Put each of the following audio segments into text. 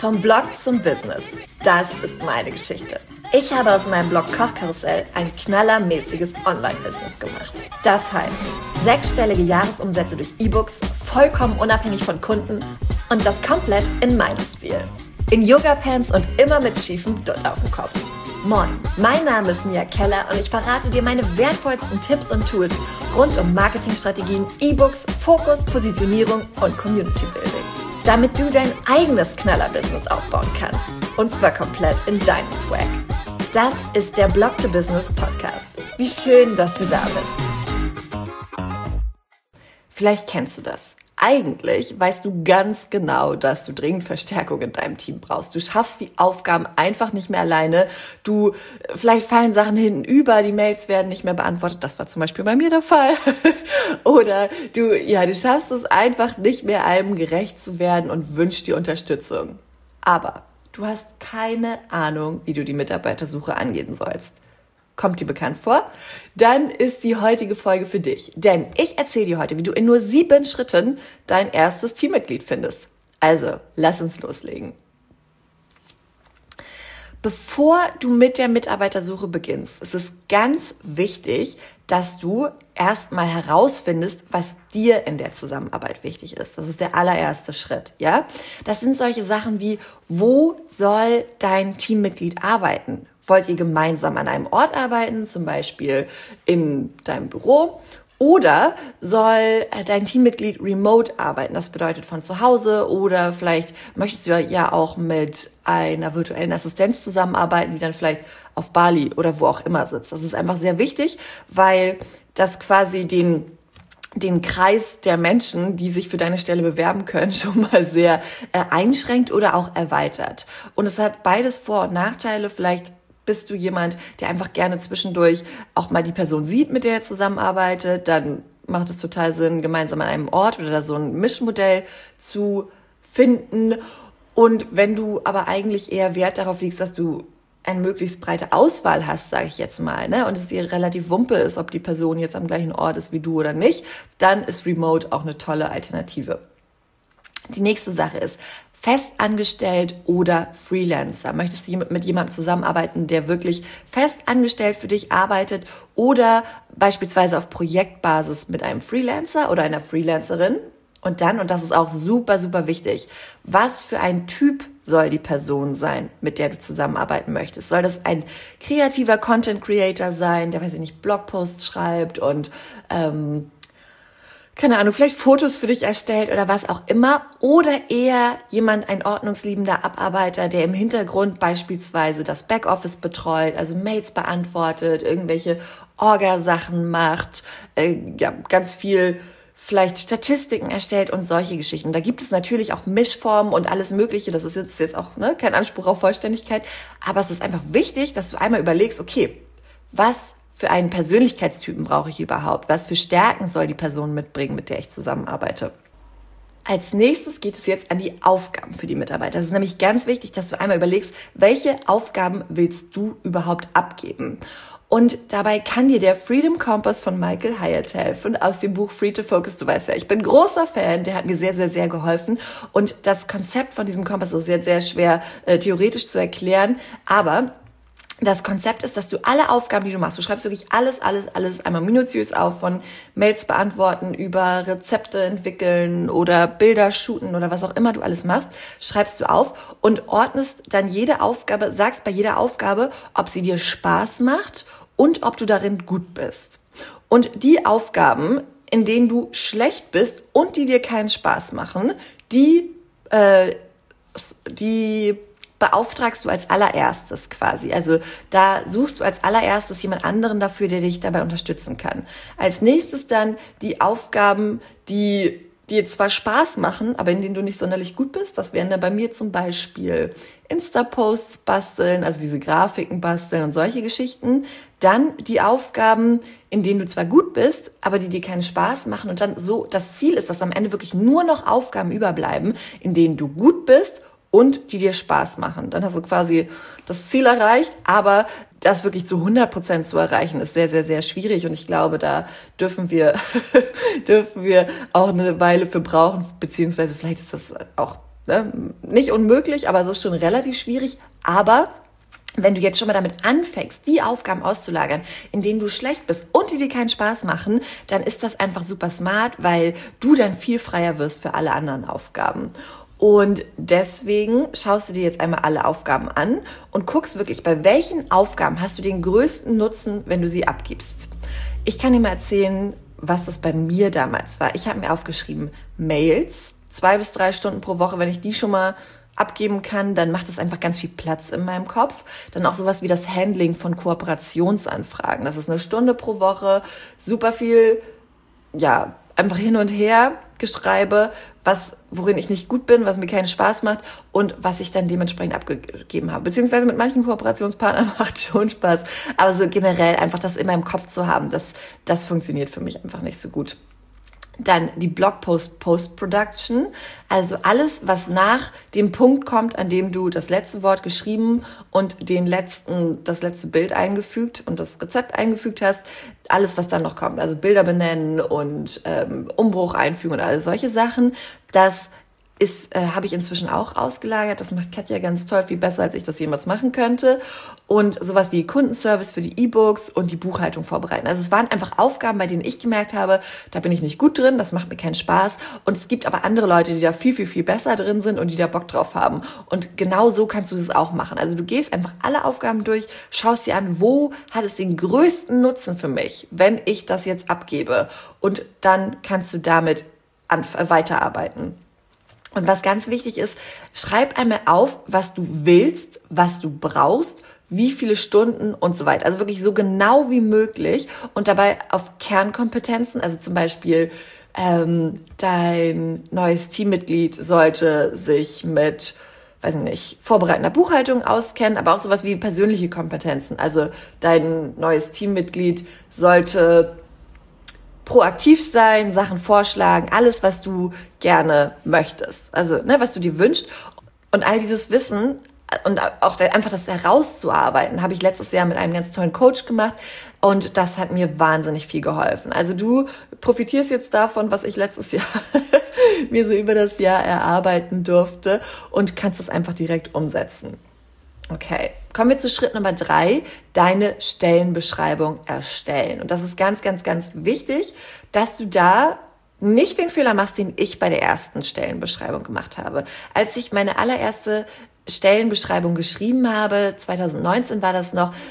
Vom Blog zum Business. Das ist meine Geschichte. Ich habe aus meinem Blog Kochkarussell ein knallermäßiges Online-Business gemacht. Das heißt, 6-stellige Jahresumsätze durch E-Books, vollkommen unabhängig von Kunden und das komplett in meinem Stil. In Yoga-Pants und immer mit schiefem Dutt auf dem Kopf. Moin, mein Name ist Mia Keller und ich verrate dir meine wertvollsten Tipps und Tools rund um Marketingstrategien, E-Books, Fokus, Positionierung und Community-Building. Damit du dein eigenes Knaller-Business aufbauen kannst. Und zwar komplett in deinem Swag. Das ist der Blog to Business Podcast. Wie schön, dass du da bist. Vielleicht kennst du das. Eigentlich weißt du ganz genau, dass du dringend Verstärkung in deinem Team brauchst. Du schaffst die Aufgaben einfach nicht mehr alleine. Vielleicht fallen Sachen hinten über, die Mails werden nicht mehr beantwortet. Das war zum Beispiel bei mir der Fall. Oder du schaffst es einfach nicht mehr, allem gerecht zu werden und wünschst dir Unterstützung. Aber du hast keine Ahnung, wie du die Mitarbeitersuche angehen sollst. Kommt dir bekannt vor? Dann ist die heutige Folge für dich. Denn ich erzähle dir heute, wie du in nur 7 Schritten dein erstes Teammitglied findest. Also, lass uns loslegen. Bevor du mit der Mitarbeitersuche beginnst, ist es ganz wichtig, dass du erstmal herausfindest, was dir in der Zusammenarbeit wichtig ist. Das ist der allererste Schritt, ja? Das sind solche Sachen wie, wo soll dein Teammitglied arbeiten? Wollt ihr gemeinsam an einem Ort arbeiten, zum Beispiel in deinem Büro? Oder soll dein Teammitglied remote arbeiten? Das bedeutet von zu Hause, oder vielleicht möchtest du ja auch mit einer virtuellen Assistenz zusammenarbeiten, die dann vielleicht auf Bali oder wo auch immer sitzt. Das ist einfach sehr wichtig, weil das quasi den Kreis der Menschen, die sich für deine Stelle bewerben können, schon mal sehr einschränkt oder auch erweitert. Und es hat beides Vor- und Nachteile. Vielleicht bist du jemand, der einfach gerne zwischendurch auch mal die Person sieht, mit der er zusammenarbeitet, dann macht es total Sinn, gemeinsam an einem Ort oder da so ein Mischmodell zu finden. Und wenn du aber eigentlich eher Wert darauf legst, dass du eine möglichst breite Auswahl hast, sage ich jetzt mal, ne, und es dir relativ wumpe ist, ob die Person jetzt am gleichen Ort ist wie du oder nicht, dann ist Remote auch eine tolle Alternative. Die nächste Sache ist, festangestellt oder Freelancer. Möchtest du mit jemandem zusammenarbeiten, der wirklich festangestellt für dich arbeitet, oder beispielsweise auf Projektbasis mit einem Freelancer oder einer Freelancerin? Und dann, und das ist auch super, super wichtig, was für ein Typ soll die Person sein, mit der du zusammenarbeiten möchtest? Soll das ein kreativer Content Creator sein, der, weiß ich nicht, Blogposts schreibt und keine Ahnung, vielleicht Fotos für dich erstellt oder was auch immer, oder eher ein ordnungsliebender Abarbeiter, der im Hintergrund beispielsweise das Backoffice betreut, also Mails beantwortet, irgendwelche Orga-Sachen macht, ganz viel vielleicht Statistiken erstellt und solche Geschichten. Da gibt es natürlich auch Mischformen und alles Mögliche, das ist jetzt auch kein Anspruch auf Vollständigkeit, aber es ist einfach wichtig, dass du einmal überlegst, okay, was für einen Persönlichkeitstypen brauche ich überhaupt? Was für Stärken soll die Person mitbringen, mit der ich zusammenarbeite? Als nächstes geht es jetzt an die Aufgaben für die Mitarbeiter. Es ist nämlich ganz wichtig, dass du einmal überlegst, welche Aufgaben willst du überhaupt abgeben? Und dabei kann dir der Freedom Compass von Michael Hyatt helfen, aus dem Buch Free to Focus. Du weißt ja, ich bin großer Fan, der hat mir sehr, sehr, sehr geholfen. Und das Konzept von diesem Kompass ist sehr, sehr schwer theoretisch zu erklären, aber das Konzept ist, dass du alle Aufgaben, die du machst, du schreibst wirklich alles einmal minutiös auf, von Mails beantworten über Rezepte entwickeln oder Bilder shooten oder was auch immer du alles machst, schreibst du auf und ordnest dann jede Aufgabe, sagst bei jeder Aufgabe, ob sie dir Spaß macht und ob du darin gut bist. Und die Aufgaben, in denen du schlecht bist und die dir keinen Spaß machen, die beauftragst du als allererstes quasi. Also da suchst du als allererstes jemand anderen dafür, der dich dabei unterstützen kann. Als nächstes dann die Aufgaben, die dir zwar Spaß machen, aber in denen du nicht sonderlich gut bist. Das wären dann bei mir zum Beispiel Insta-Posts basteln, also diese Grafiken basteln und solche Geschichten. Dann die Aufgaben, in denen du zwar gut bist, aber die dir keinen Spaß machen. Und dann so, das Ziel ist, dass am Ende wirklich nur noch Aufgaben überbleiben, in denen du gut bist und die dir Spaß machen. Dann hast du quasi das Ziel erreicht, aber das wirklich zu 100% zu erreichen, ist sehr, sehr, sehr schwierig. Und ich glaube, da dürfen wir auch eine Weile für brauchen, beziehungsweise vielleicht ist das auch Nicht unmöglich, aber es ist schon relativ schwierig. Aber wenn du jetzt schon mal damit anfängst, die Aufgaben auszulagern, in denen du schlecht bist und die dir keinen Spaß machen, dann ist das einfach super smart, weil du dann viel freier wirst für alle anderen Aufgaben. Und deswegen schaust du dir jetzt einmal alle Aufgaben an und guckst wirklich, bei welchen Aufgaben hast du den größten Nutzen, wenn du sie abgibst. Ich kann dir mal erzählen, was das bei mir damals war. Ich habe mir aufgeschrieben, Mails, 2 bis 3 Stunden pro Woche, wenn ich die schon mal abgeben kann, dann macht das einfach ganz viel Platz in meinem Kopf. Dann auch sowas wie das Handling von Kooperationsanfragen. Das ist 1 Stunde pro Woche, super viel, einfach hin und her Geschreibe, worin ich nicht gut bin, was mir keinen Spaß macht und was ich dann dementsprechend abgegeben habe. Beziehungsweise mit manchen Kooperationspartnern macht schon Spaß. Aber so generell einfach das in meinem Kopf zu haben, das funktioniert für mich einfach nicht so gut. Dann die Blogpost-Post-Production, also alles, was nach dem Punkt kommt, an dem du das letzte Wort geschrieben und das letzte Bild eingefügt und das Rezept eingefügt hast, alles, was dann noch kommt, also Bilder benennen und Umbruch einfügen und all solche Sachen, das habe ich inzwischen auch ausgelagert. Das macht Katja ganz toll, viel besser, als ich das jemals machen könnte. Und sowas wie Kundenservice für die E-Books und die Buchhaltung vorbereiten. Also es waren einfach Aufgaben, bei denen ich gemerkt habe, da bin ich nicht gut drin, das macht mir keinen Spaß. Und es gibt aber andere Leute, die da viel, viel, viel besser drin sind und die da Bock drauf haben. Und genau so kannst du es auch machen. Also du gehst einfach alle Aufgaben durch, schaust dir an, wo hat es den größten Nutzen für mich, wenn ich das jetzt abgebe. Und dann kannst du damit weiterarbeiten. Und was ganz wichtig ist, schreib einmal auf, was du willst, was du brauchst, wie viele Stunden und so weiter. Also wirklich so genau wie möglich und dabei auf Kernkompetenzen, also zum Beispiel dein neues Teammitglied sollte sich mit, vorbereitender Buchhaltung auskennen, aber auch sowas wie persönliche Kompetenzen. Also dein neues Teammitglied sollte proaktiv sein, Sachen vorschlagen, alles, was du gerne möchtest, also was du dir wünschst. Und all dieses Wissen und auch einfach das herauszuarbeiten, habe ich letztes Jahr mit einem ganz tollen Coach gemacht und das hat mir wahnsinnig viel geholfen. Also du profitierst jetzt davon, was ich letztes Jahr mir so über das Jahr erarbeiten durfte und kannst es einfach direkt umsetzen. Okay, kommen wir zu Schritt Nummer 3, deine Stellenbeschreibung erstellen. Und das ist ganz, ganz, ganz wichtig, dass du da nicht den Fehler machst, den ich bei der ersten Stellenbeschreibung gemacht habe. Als ich meine allererste Stellenbeschreibung geschrieben habe, 2019 war das noch,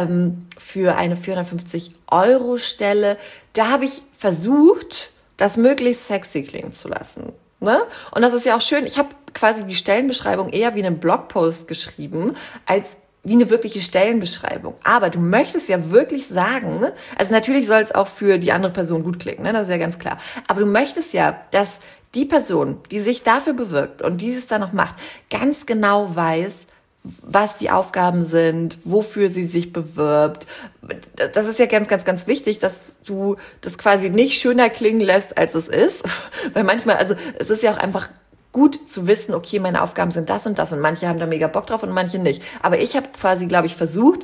für eine 450-Euro-Stelle, da habe ich versucht, das möglichst sexy klingen zu lassen. Ne? Und das ist ja auch schön. Ich habe quasi die Stellenbeschreibung eher wie einen Blogpost geschrieben, als wie eine wirkliche Stellenbeschreibung. Aber du möchtest ja wirklich sagen, also natürlich soll es auch für die andere Person gut klingen, ne? Das ist ja ganz klar. Aber du möchtest ja, dass die Person, die sich dafür bewirbt und die es dann noch macht, ganz genau weiß, was die Aufgaben sind, wofür sie sich bewirbt. Das ist ja ganz, ganz, ganz wichtig, dass du das quasi nicht schöner klingen lässt, als es ist. Weil manchmal, also es ist ja auch einfach gut zu wissen, okay, meine Aufgaben sind das und das und manche haben da mega Bock drauf und manche nicht. Aber ich habe quasi, glaube ich, versucht,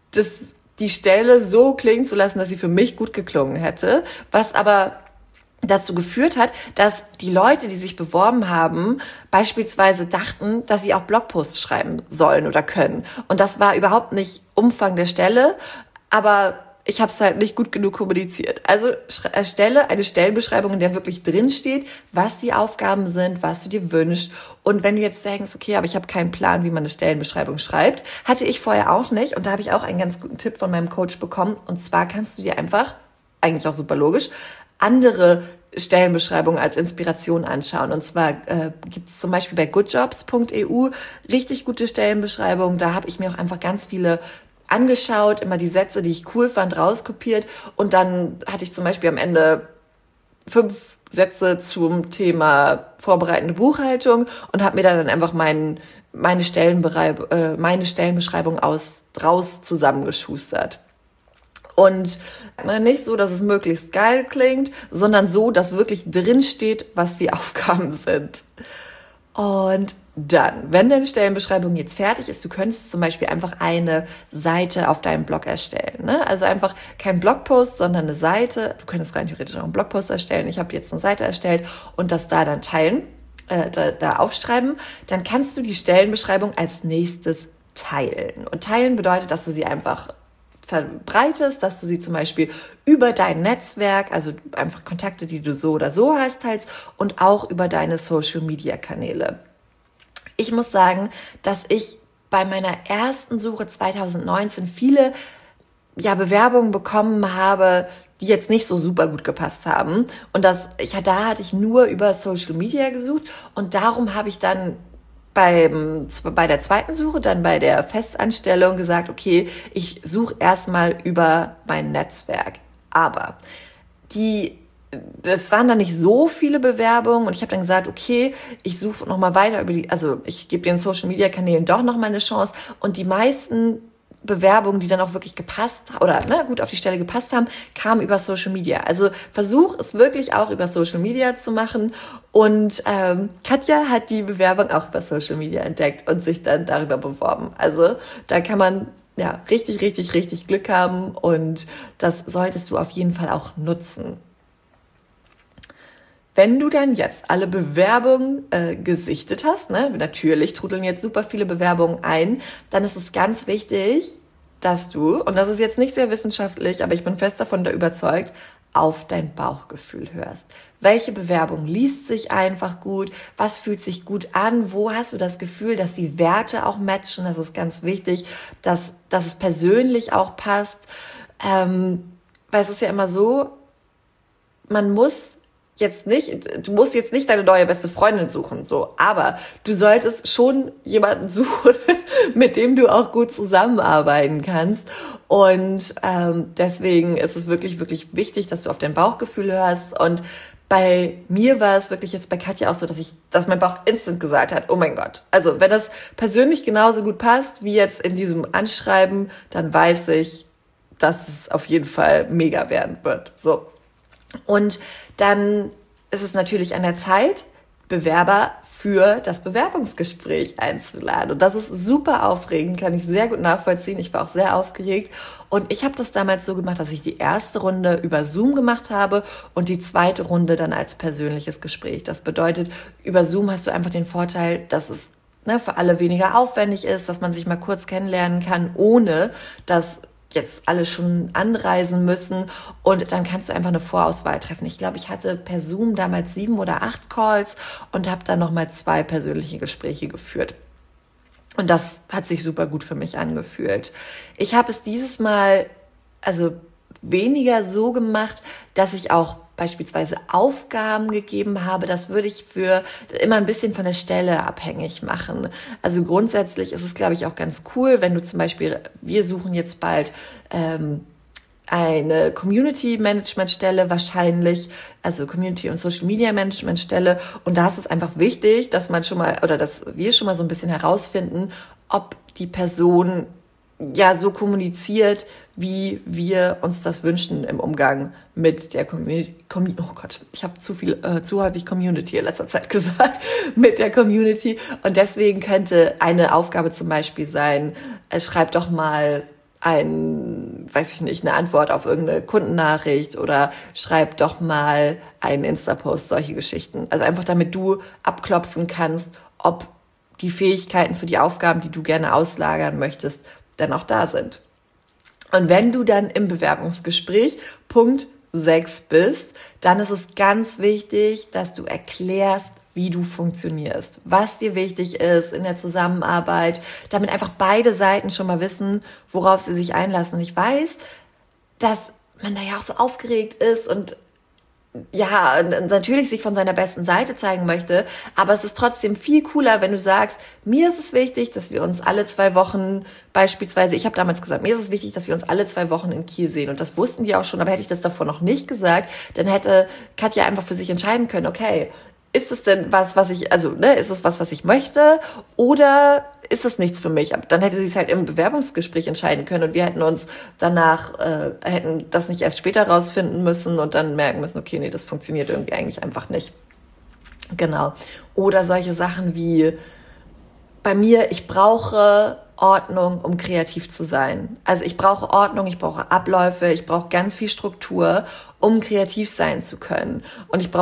die Stelle so klingen zu lassen, dass sie für mich gut geklungen hätte, was aber dazu geführt hat, dass die Leute, die sich beworben haben, beispielsweise dachten, dass sie auch Blogposts schreiben sollen oder können. Und das war überhaupt nicht Umfang der Stelle, aber ich habe es halt nicht gut genug kommuniziert. Also erstelle eine Stellenbeschreibung, in der wirklich drin steht, was die Aufgaben sind, was du dir wünschst. Und wenn du jetzt denkst, okay, aber ich habe keinen Plan, wie man eine Stellenbeschreibung schreibt, hatte ich vorher auch nicht. Und da habe ich auch einen ganz guten Tipp von meinem Coach bekommen. Und zwar kannst du dir einfach, eigentlich auch super logisch, andere Stellenbeschreibungen als Inspiration anschauen. Und zwar gibt es zum Beispiel bei goodjobs.eu richtig gute Stellenbeschreibungen. Da habe ich mir auch einfach ganz viele angeschaut, immer die Sätze, die ich cool fand, rauskopiert. Und dann hatte ich zum Beispiel am Ende 5 Sätze zum Thema vorbereitende Buchhaltung und habe mir dann einfach meine Stellenbeschreibung draus zusammengeschustert. Und nicht so, dass es möglichst geil klingt, sondern so, dass wirklich drin steht, was die Aufgaben sind. Und dann, wenn deine Stellenbeschreibung jetzt fertig ist, du könntest zum Beispiel einfach eine Seite auf deinem Blog erstellen. Ne? Also einfach kein Blogpost, sondern eine Seite. Du könntest rein theoretisch auch einen Blogpost erstellen. Ich habe jetzt eine Seite erstellt und das da dann teilen. da aufschreiben, dann kannst du die Stellenbeschreibung als nächstes teilen. Und teilen bedeutet, dass du sie einfach verbreitest, dass du sie zum Beispiel über dein Netzwerk, also einfach Kontakte, die du so oder so hast, teilst und auch über deine Social-Media-Kanäle. Ich muss sagen, dass ich bei meiner ersten Suche 2019 viele Bewerbungen bekommen habe, die jetzt nicht so super gut gepasst haben. Und da hatte ich nur über Social Media gesucht und darum habe ich dann bei der zweiten Suche, dann bei der Festanstellung gesagt, okay, ich suche erstmal über mein Netzwerk. Aber das waren dann nicht so viele Bewerbungen und ich habe dann gesagt, okay, ich suche nochmal weiter ich gebe den Social Media Kanälen doch nochmal eine Chance und die meisten Bewerbungen, die dann auch wirklich gepasst oder gut auf die Stelle gepasst haben, kamen über Social Media. Also versuch es wirklich auch über Social Media zu machen. Und Katja hat die Bewerbung auch über Social Media entdeckt und sich dann darüber beworben. Also da kann man richtig, richtig, richtig Glück haben und das solltest du auf jeden Fall auch nutzen. Wenn du dann jetzt alle Bewerbungen gesichtet hast, natürlich trudeln jetzt super viele Bewerbungen ein, dann ist es ganz wichtig, dass du, und das ist jetzt nicht sehr wissenschaftlich, aber ich bin fest davon überzeugt, auf dein Bauchgefühl hörst. Welche Bewerbung liest sich einfach gut? Was fühlt sich gut an? Wo hast du das Gefühl, dass die Werte auch matchen? Das ist ganz wichtig, dass es persönlich auch passt. Weil es ist ja immer so, du musst jetzt nicht deine neue beste Freundin suchen, so, aber du solltest schon jemanden suchen, mit dem du auch gut zusammenarbeiten kannst. Und deswegen ist es wirklich, wirklich wichtig, dass du auf dein Bauchgefühl hörst. Und bei mir war es wirklich jetzt bei Katja auch so, dass mein Bauch instant gesagt hat, oh mein Gott. Also wenn das persönlich genauso gut passt wie jetzt in diesem Anschreiben, dann weiß ich, dass es auf jeden Fall mega werden wird. So. Und dann ist es natürlich an der Zeit, Bewerber für das Bewerbungsgespräch einzuladen. Und das ist super aufregend, kann ich sehr gut nachvollziehen. Ich war auch sehr aufgeregt. Und ich habe das damals so gemacht, dass ich die erste Runde über Zoom gemacht habe und die zweite Runde dann als persönliches Gespräch. Das bedeutet, über Zoom hast du einfach den Vorteil, dass es für alle weniger aufwendig ist, dass man sich mal kurz kennenlernen kann, ohne dass jetzt alle schon anreisen müssen und dann kannst du einfach eine Vorauswahl treffen. Ich glaube, ich hatte per Zoom damals 7 oder 8 Calls und habe dann nochmal 2 persönliche Gespräche geführt. Und das hat sich super gut für mich angefühlt. Ich habe es dieses Mal weniger so gemacht, dass ich auch beispielsweise Aufgaben gegeben habe. Das würde ich für immer ein bisschen von der Stelle abhängig machen. Also grundsätzlich ist es, glaube ich, auch ganz cool, wenn du zum Beispiel, wir suchen jetzt bald eine Community-Management-Stelle wahrscheinlich, also Community- und Social-Media-Management-Stelle. Und da ist es einfach wichtig, dass wir schon mal so ein bisschen herausfinden, ob die Person so kommuniziert, wie wir uns das wünschen im Umgang mit der Community. Oh Gott, ich habe zu häufig Community in letzter Zeit gesagt, mit der Community. Und deswegen könnte eine Aufgabe zum Beispiel sein, schreib doch mal eine Antwort auf irgendeine Kundennachricht oder schreib doch mal einen Insta-Post, solche Geschichten. Also einfach damit du abklopfen kannst, ob die Fähigkeiten für die Aufgaben, die du gerne auslagern möchtest, dann auch da sind. Und wenn du dann im Bewerbungsgespräch Punkt 6 bist, dann ist es ganz wichtig, dass du erklärst, wie du funktionierst, was dir wichtig ist in der Zusammenarbeit, damit einfach beide Seiten schon mal wissen, worauf sie sich einlassen. Und ich weiß, dass man da ja auch so aufgeregt ist und natürlich sich von seiner besten Seite zeigen möchte, aber es ist trotzdem viel cooler, wenn du sagst, mir ist es wichtig, dass wir uns alle 2 Wochen beispielsweise, ich habe damals gesagt, mir ist es wichtig, dass wir uns alle 2 Wochen in Kiel sehen und das wussten die auch schon, aber hätte ich das davor noch nicht gesagt, dann hätte Katja einfach für sich entscheiden können, okay, ist es denn ist es was ich möchte oder ist es nichts für mich? Dann hätte sie es halt im Bewerbungsgespräch entscheiden können und wir hätten uns danach, hätten das nicht erst später rausfinden müssen und dann merken müssen, okay, nee, das funktioniert irgendwie eigentlich einfach nicht. Genau. Oder solche Sachen wie, bei mir, ich brauche Ordnung, um kreativ zu sein. Also ich brauche Ordnung, ich brauche Abläufe, ich brauche ganz viel Struktur, um kreativ sein zu können. Und ich brauche auch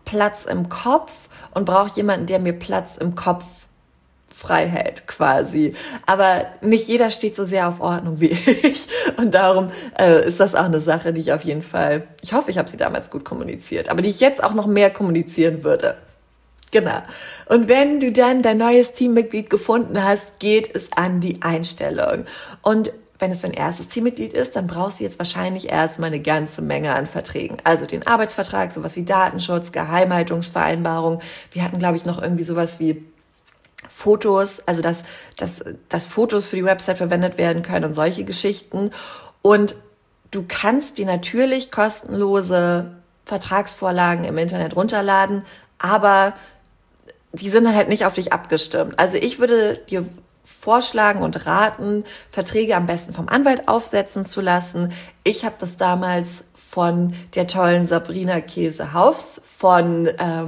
Platz im Kopf und brauche jemanden, der mir Platz im Kopf frei hält quasi. Aber nicht jeder steht so sehr auf Ordnung wie ich. Und darum ist das auch eine Sache, die ich auf jeden Fall, ich hoffe, ich habe sie damals gut kommuniziert, aber die ich jetzt auch noch mehr kommunizieren würde. Genau. Und wenn du dann dein neues Teammitglied gefunden hast, geht es an die Einstellung. Und wenn es dein erstes Teammitglied ist, dann brauchst du jetzt wahrscheinlich erstmal eine ganze Menge an Verträgen. Also den Arbeitsvertrag, sowas wie Datenschutz, Geheimhaltungsvereinbarung. Wir hatten, glaube ich, noch irgendwie sowas wie Fotos, also dass Fotos für die Website verwendet werden können und solche Geschichten. Und du kannst dir natürlich kostenlose Vertragsvorlagen im Internet runterladen, aber die sind dann halt nicht auf dich abgestimmt. Also ich würde dir vorschlagen und raten, Verträge am besten vom Anwalt aufsetzen zu lassen. Ich habe das damals von der tollen Sabrina Käsehaufs von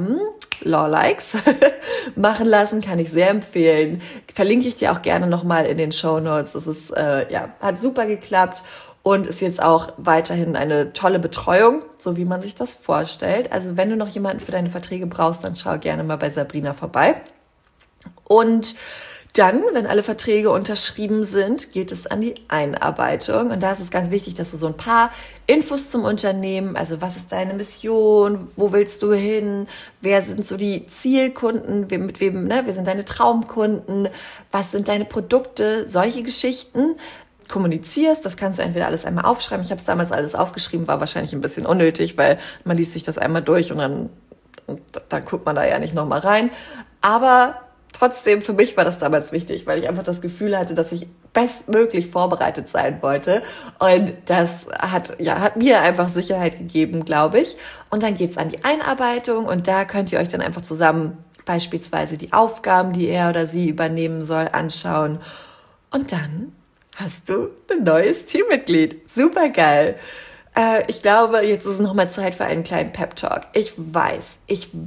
Lawlikes machen lassen, kann ich sehr empfehlen. Verlinke ich dir auch gerne nochmal in den Shownotes. Das ist, hat super geklappt und ist jetzt auch weiterhin eine tolle Betreuung, so wie man sich das vorstellt. Also wenn du noch jemanden für deine Verträge brauchst, dann schau gerne mal bei Sabrina vorbei. Und dann, wenn alle Verträge unterschrieben sind, geht es an die Einarbeitung. Und da ist es ganz wichtig, dass du so ein paar Infos zum Unternehmen, also was ist deine Mission, wo willst du hin, wer sind so die Zielkunden, mit wem, wer sind deine Traumkunden, was sind deine Produkte, solche Geschichten kommunizierst. Das kannst du entweder alles einmal aufschreiben. Ich habe es damals alles aufgeschrieben, war wahrscheinlich ein bisschen unnötig, weil man liest sich das einmal durch und dann guckt man da ja nicht nochmal rein. Aber trotzdem, für mich war das damals wichtig, weil ich einfach das Gefühl hatte, dass ich bestmöglich vorbereitet sein wollte. Und das hat mir einfach Sicherheit gegeben, glaube ich. Und dann geht's an die Einarbeitung und da könnt ihr euch dann einfach zusammen beispielsweise die Aufgaben, die er oder sie übernehmen soll, anschauen. Und dann hast du ein neues Teammitglied. Super geil. Ich glaube, jetzt ist es nochmal Zeit für einen kleinen Pep-Talk. Ich weiß,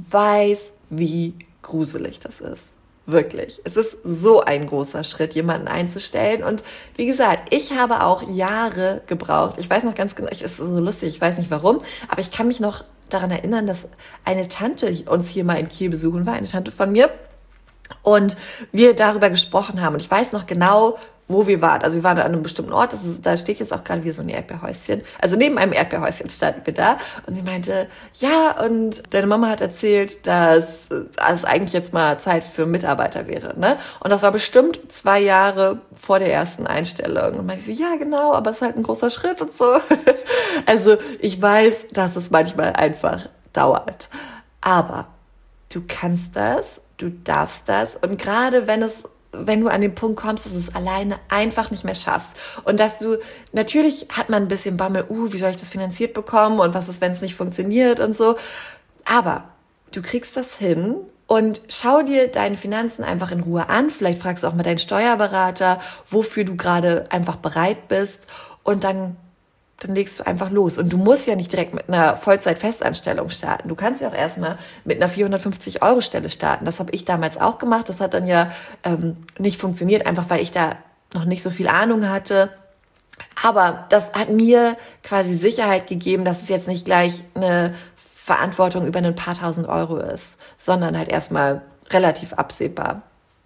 wie gruselig das ist. Wirklich. Es ist so ein großer Schritt, jemanden einzustellen. Und wie gesagt, ich habe auch Jahre gebraucht. Ich weiß noch ganz genau, es ist so lustig, ich weiß nicht warum, aber ich kann mich noch daran erinnern, dass eine Tante uns hier mal in Kiel besuchen war, eine Tante von mir. Und wir darüber gesprochen haben. Und ich weiß noch genau, wo wir waren. Also wir waren an einem bestimmten Ort, da steht jetzt auch gerade wieder so ein Erdbeerhäuschen. Also neben einem Erdbeerhäuschen standen wir da und sie meinte, ja, und deine Mama hat erzählt, dass es eigentlich jetzt mal Zeit für Mitarbeiter wäre, ne? Und das war bestimmt 2 Jahre vor der ersten Einstellung. Und meinte sie, ja, genau, aber es ist halt ein großer Schritt und so. Also ich weiß, dass es manchmal einfach dauert. Aber du kannst das, du darfst das und gerade wenn du an den Punkt kommst, dass du es alleine einfach nicht mehr schaffst und dass du, natürlich hat man ein bisschen Bammel, wie soll ich das finanziert bekommen und was ist, wenn es nicht funktioniert und so, aber du kriegst das hin und schau dir deine Finanzen einfach in Ruhe an, vielleicht fragst du auch mal deinen Steuerberater, wofür du gerade einfach bereit bist und dann legst du einfach los. Und du musst ja nicht direkt mit einer Vollzeit-Festanstellung starten. Du kannst ja auch erstmal mit einer 450-Euro-Stelle starten. Das habe ich damals auch gemacht. Das hat dann ja nicht funktioniert, einfach weil ich da noch nicht so viel Ahnung hatte. Aber das hat mir quasi Sicherheit gegeben, dass es jetzt nicht gleich eine Verantwortung über ein paar tausend Euro ist, sondern halt erstmal relativ absehbar.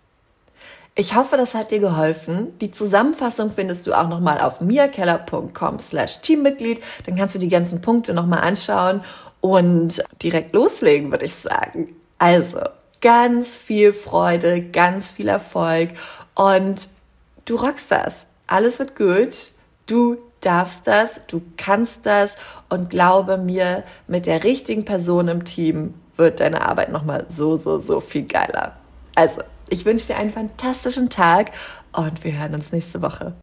Ich hoffe, das hat dir geholfen. Die Zusammenfassung findest du auch nochmal auf miakeller.com/Teammitglied. Dann kannst du die ganzen Punkte nochmal anschauen und direkt loslegen, würde ich sagen. Also, ganz viel Freude, ganz viel Erfolg und du rockst das. Alles wird gut. Du darfst das, du kannst das und glaube mir, mit der richtigen Person im Team wird deine Arbeit nochmal so viel geiler. Also, ich wünsche dir einen fantastischen Tag und wir hören uns nächste Woche.